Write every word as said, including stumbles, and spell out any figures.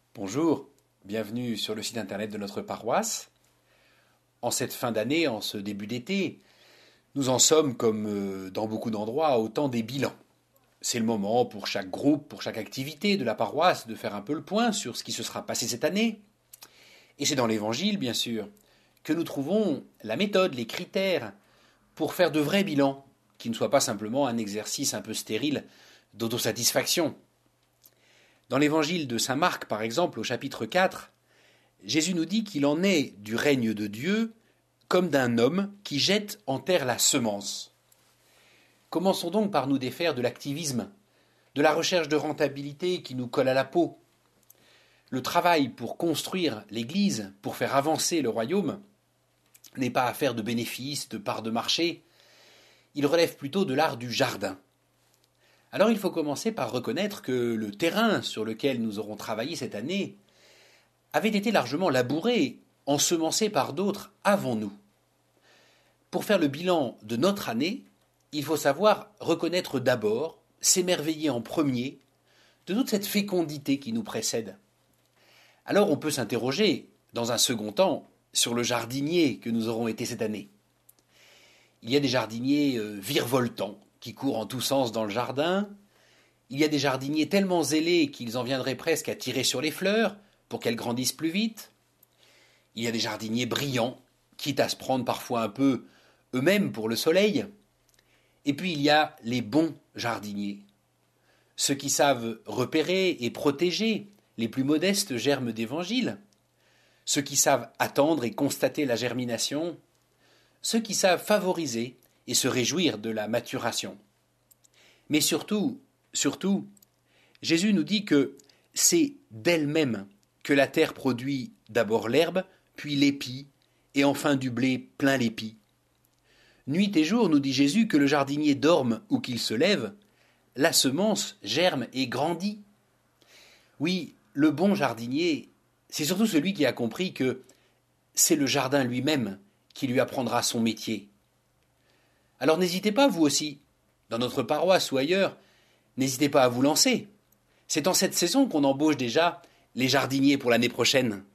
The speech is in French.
Bonjour, bienvenue sur le site internet de notre paroisse. En cette fin d'année, en ce début d'été, nous en sommes, comme euh, dans beaucoup d'endroits, au temps des bilans. C'est le moment pour chaque groupe, pour chaque activité de la paroisse de faire un peu le point sur ce qui se sera passé cette année. Et c'est dans l'Évangile, bien sûr, que nous trouvons la méthode, les critères pour faire de vrais bilans, qui ne soient pas simplement un exercice un peu stérile d'autosatisfaction. Dans l'évangile de saint Marc, par exemple, au chapitre quatre, Jésus nous dit qu'il en est du règne de Dieu comme d'un homme qui jette en terre la semence. Commençons donc par nous défaire de l'activisme, de la recherche de rentabilité qui nous colle à la peau. Le travail pour construire l'Église, pour faire avancer le royaume, n'est pas affaire de bénéfices, de parts de marché. Il relève plutôt de l'art du jardin. Alors il faut commencer par reconnaître que le terrain sur lequel nous aurons travaillé cette année avait été largement labouré, ensemencé par d'autres avant nous. Pour faire le bilan de notre année, il faut savoir reconnaître d'abord, s'émerveiller en premier, de toute cette fécondité qui nous précède. Alors on peut s'interroger, dans un second temps, sur le jardinier que nous aurons été cette année. Il y a des jardiniers euh, virevoltants, qui courent en tous sens dans le jardin. Il y a des jardiniers tellement zélés qu'ils en viendraient presque à tirer sur les fleurs pour qu'elles grandissent plus vite. Il y a des jardiniers brillants, quitte à se prendre parfois un peu eux-mêmes pour le soleil. Et puis il y a les bons jardiniers, ceux qui savent repérer et protéger les plus modestes germes d'évangile, ceux qui savent attendre et constater la germination, ceux qui savent favoriser et se réjouir de la maturation. Mais surtout, surtout, Jésus nous dit que c'est d'elle-même que la terre produit d'abord l'herbe, puis l'épi, et enfin du blé plein l'épi. Nuit et jour, nous dit Jésus, que le jardinier dorme ou qu'il se lève, la semence germe et grandit. Oui, le bon jardinier, c'est surtout celui qui a compris que c'est le jardin lui-même qui lui apprendra son métier. Alors n'hésitez pas, vous aussi, dans notre paroisse ou ailleurs, n'hésitez pas à vous lancer. C'est en cette saison qu'on embauche déjà les jardiniers pour l'année prochaine.